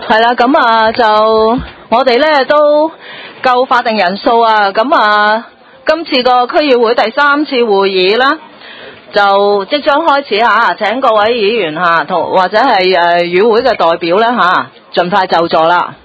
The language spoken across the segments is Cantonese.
係啦，咁啊就我哋咧都夠法定人數啊，咁啊今次個區議會第3次會議啦，就即將開始嚇，請各位議員嚇同或者係與會嘅代表咧嚇，盡快就座啦。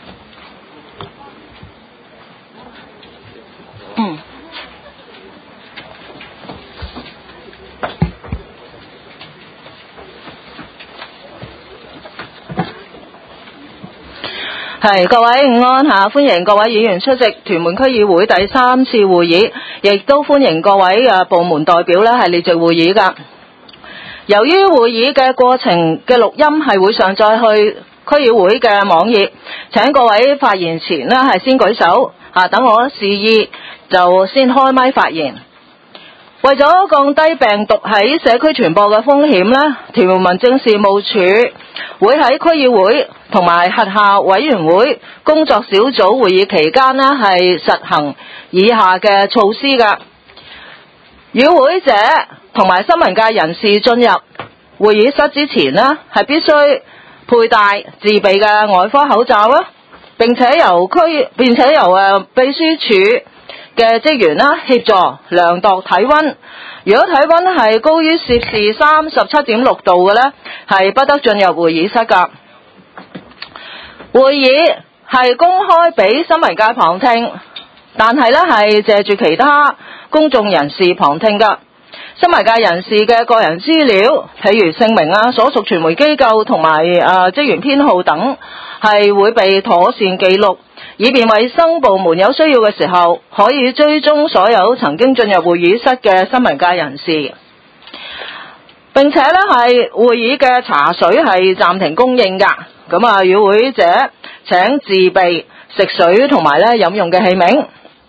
係各位午安嚇，歡迎各位議員出席屯門區議會第3次會議，亦都歡迎各位部門代表咧係列席會議㗎。由於會議嘅過程嘅錄音係會上載去區議會嘅網頁，請各位發言前呢係先舉手嚇，等我示意就先開麥發言。為咗降低病毒喺社區傳播嘅風險呢，屯門民政事務處會喺區議會同埋轄下委員會工作小組會議期間呢係實行以下嘅措施㗎。與會者同埋新聞界人士進入會議室之前呢係必須佩戴自備嘅外科口罩啦，並且由秘書處嘅職員啦協助量度體溫，如果體溫係高於攝氏37.6度嘅呢，係不得進入會議室㗎。會議係公開俾新聞界旁聽，但係呢係借住其他公眾人士旁聽㗎。新聞界人士嘅個人資料，譬如姓名啊、所屬傳媒機構同埋職員編號等，係會被妥善記錄，以便衛生部門有需要嘅時候可以追蹤所有曾經進入會議室嘅新聞界人士。並且呢係會議嘅茶水係暫停供應㗎，咁啊與會者請自備食水同埋呢飲用嘅器皿。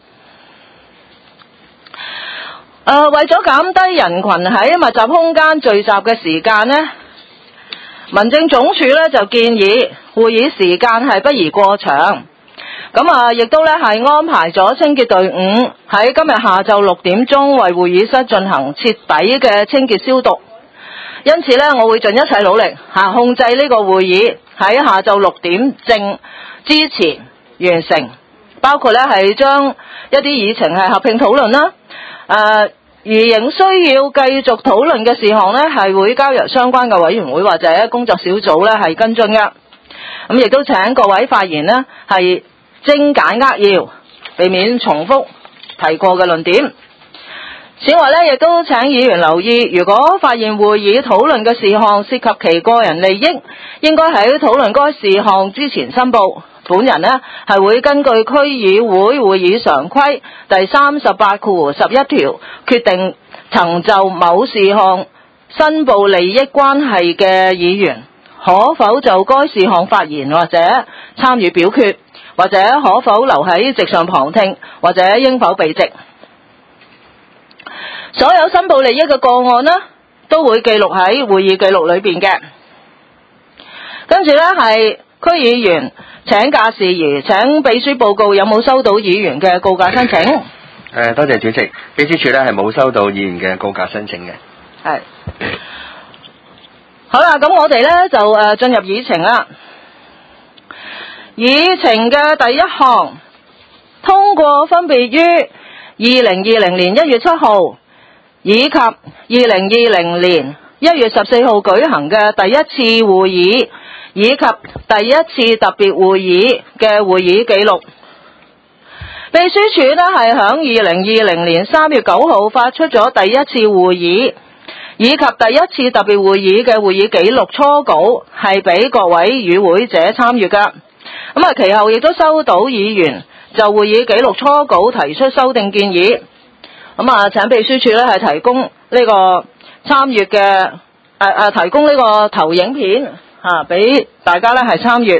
為咗減低人群喺密集空間聚集嘅時間呢，民政總署呢就建議會議時間係不宜過長。咁啊，亦都呢係安排咗清潔隊伍喺今日下晝6點鐘為會議室進行徹底嘅清潔消毒。因此呢，我會盡一切努力控制呢個會議喺下晝6點正之前完成，包括呢係將一啲議程係合併討論啦。而仍需要繼續討論嘅事項呢，係會交由相關嘅委員會或者工作小組呢係跟進嘅。咁亦都請各位發言呢係精簡扼要，避免重複提過嘅論點。此外呢，亦都請議員留意，如果發現會議討論嘅事項涉及其個人利益，應該喺討論該事項之前申報。本人呢係會根據區議會會議常規第38/11條，決定曾就某事項申報利益關係嘅議員可否就該事項發言或者參與表決，或者可否留喺席上旁聽，或者應否避席。所有申報利益嘅個案呢，都會記錄喺會議記錄裏邊嘅。跟住呢係區議員請假事宜，請秘書報告有冇收到議員嘅告假申請。 多謝主席，秘書處呢係冇收到議員嘅告假申請嘅。 係。好啦，咁我哋呢就進入議程啦。議程嘅第一項，通過分別於2020年1月7號以及2020年1月14號舉行嘅第一次會議以及第一次特別會議嘅會議記錄。秘書處呢係響2020年3月9號發出咗第一次會議以及第一次特別會議嘅會議記錄初稿，係俾各位與會者參閱㗎。咁啊，其後亦都收到議員就會議記錄初稿提出修訂建議。咁啊，請秘書處呢係提供呢個參閱嘅提供呢個投影片俾大家呢係參閱。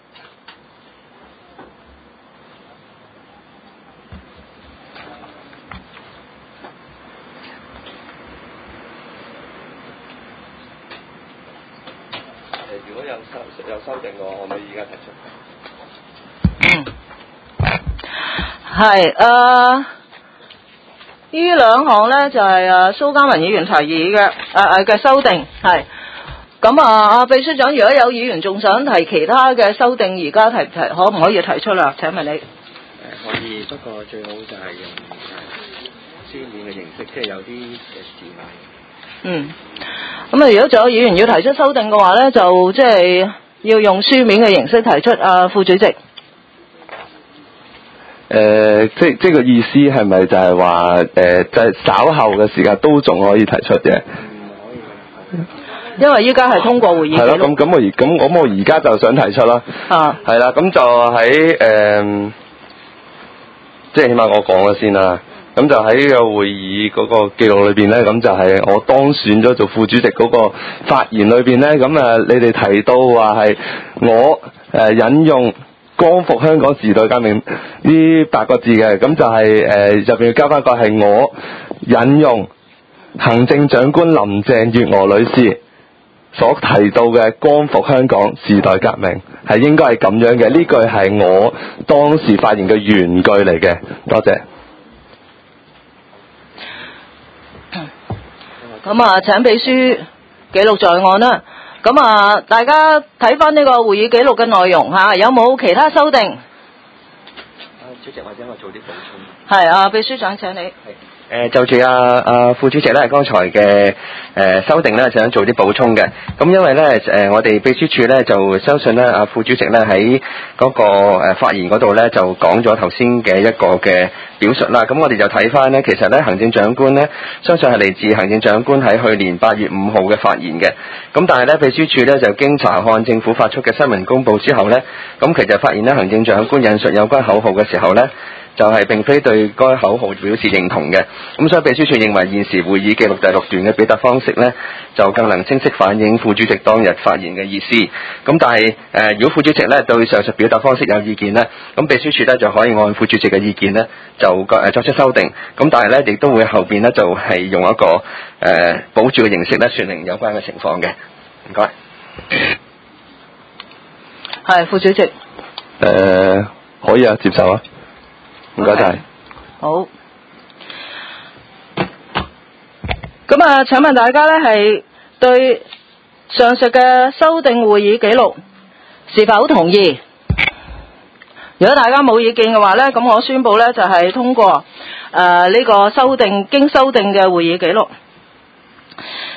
如果有修訂嘅話，可唔可以而家提出？ 係呢兩項呢就係蘇嘉文議員提議嘅嘅修訂係。 咁啊，秘書長，如果有議員仲想提其他嘅修訂，而家提可唔可以提出啦？請問你？ 可以，不過最好就係用書面嘅形式，即係有啲嘅字眼。 咁啊，如果仲有議員要提出修訂嘅話咧，就即係要用書面嘅形式提出。副主席。 即個意思係咪就係話就係稍後嘅時間都仲可以提出嘅？ 因為依家係通過會議記錄。 係咯，咁我而家就想提出啦。係啦，咁就喺即係起碼我講咗先啦。咁就喺呢個會議嗰個記錄裏邊咧，咁就係我當選咗做副主席嗰個發言裏邊咧，咁你哋提到話係我引用光復香港時代革命呢8個字嘅，咁就係入邊要加翻個係我引用行政長官林鄭月娥女士所提到嘅光復香港時代革命係應該係咁樣嘅，呢句係我當時發言嘅原句嚟嘅。多謝。 咁啊，請秘書記錄在案啦。咁啊，大家睇翻呢個會議記錄嘅內容嚇，有冇其他修訂？ 主席，或者我做啲補充。 係秘書長請你。 就住副主席咧，剛才嘅修訂咧，想做啲補充嘅。咁因為咧我哋秘書處咧就相信咧副主席咧喺嗰個發言嗰度咧就講咗頭先嘅一個嘅表述啦。咁我哋就睇翻咧，其實咧行政長官咧，相信係嚟自行政長官喺去年8月5號嘅發言嘅。咁但係咧秘書處咧就經查看政府發出嘅新聞公報之後咧，咁其實發現咧行政長官引述有關口號嘅時候咧，就係並非對該口號表示認同嘅，咁所以秘書處認為現時會議記錄第6段嘅表達方式呢，就更能清晰反映副主席當日發言嘅意思。咁但係如果副主席呢對上述表達方式有意見呢，咁秘書處呢就可以按副主席嘅意見呢，就作出修訂。咁但係呢亦都會後邊呢就係用一個補注嘅形式呢說明有關嘅情況嘅。唔該。 係副主席。 可以啊，接受啊。唔該晒。 好。咁啊，請問大家呢係對上述嘅修訂會議記錄是否同意？如果大家冇意見嘅話呢，咁我宣布呢就係通過呢個經修訂嘅會議記錄。